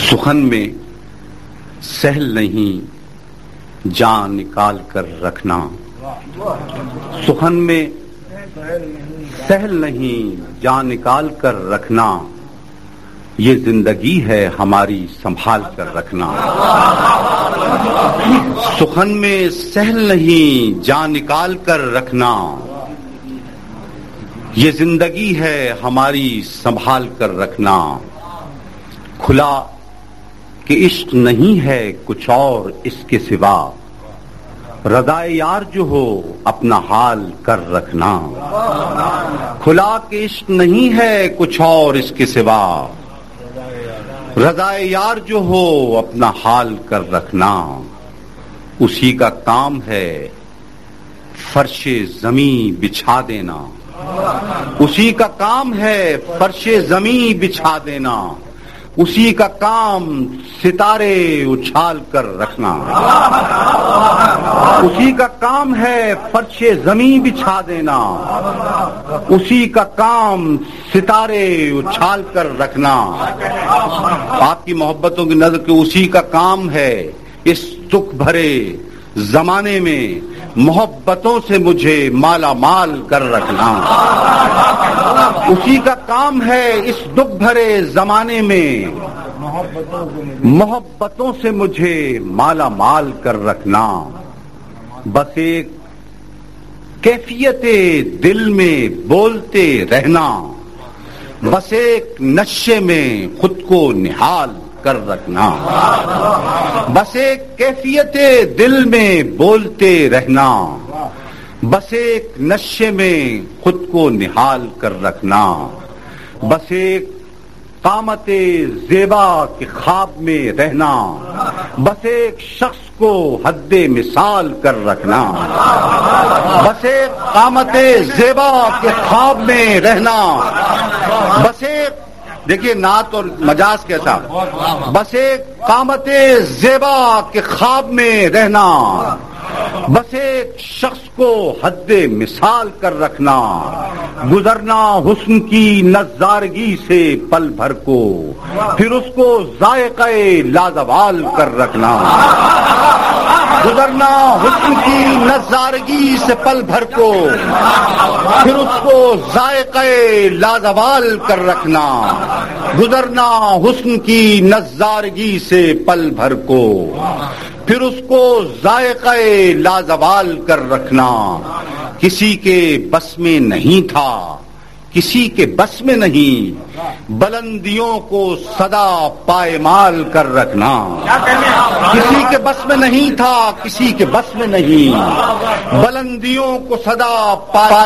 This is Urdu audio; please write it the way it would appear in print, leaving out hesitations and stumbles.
سخن میں سہل نہیں جان نکال کر رکھنا، سخن میں سہل نہیں جان نکال کر رکھنا، یہ زندگی ہے ہماری سنبھال کر رکھنا۔ سخن میں سہل نہیں جان نکال کر رکھنا، یہ زندگی ہے ہماری سنبھال کر رکھنا۔ کھلا کہ عشق نہیں ہے کچھ اور اس کے سوا، رضائے یار جو ہو اپنا حال کر رکھنا۔ کھلا کہ عشق نہیں ہے کچھ اور اس کے سوا، رضائے یار جو ہو اپنا حال کر رکھنا۔ اسی کا کام ہے فرش زمیں بچھا دینا، اسی کا کام ہے فرش زمیں بچھا دینا، اسی کا کام ستارے اچھال کر رکھنا۔ اسی کا کام ہے فرش زمیں بچھا دینا، اسی کا کام ستارے اچھال کر رکھنا۔ آپ کی محبتوں کی نظر کے اسی کا کام ہے اس دکھ بھرے زمانے میں محبتوں سے مجھے مالا مال کر رکھنا۔ اسی کا کام ہے اس دکھ بھرے زمانے میں محبتوں سے مجھے مالا مال کر رکھنا۔ بس ایک کیفیت دل میں بولتے رہنا، بس ایک نشے میں خود کو نہال کر رکھنا۔ بس ایک کیفیت دل میں بولتے رہنا، بس ایک نشے میں خود کو نہال کر رکھنا۔ بس ایک قامت زیبا کے خواب میں رہنا، بس ایک شخص کو حد مثال کر رکھنا۔ بس ایک قامت زیبا کے خواب میں رہنا، بس ایک دیکھیے نعت اور مجاز کیسا، بس ایک قامت زیبا کے خواب میں رہنا، بس ایک شخص کو حد مثال کر رکھنا۔ گزرنا حسن کی نظارگی سے پل بھر کو، پھر اس کو ذائقہ لازوال کر رکھنا۔ گزرنا حسن کی نظارگی سے پل بھر کو، پھر اس کو ذائقہ لازوال کر رکھنا۔ گزرنا حسن کی نظارگی سے پل بھر کو، پھر اس کو ذائقہ لازوال کر رکھنا۔ کسی کے بس میں نہیں تھا، کسی کے بس میں نہیں، بلندیوں کو سدا پائمال کر رکھنا۔ کسی کے بس میں نہیں تھا، کسی کے بس میں نہیں، بلندیوں کو سدا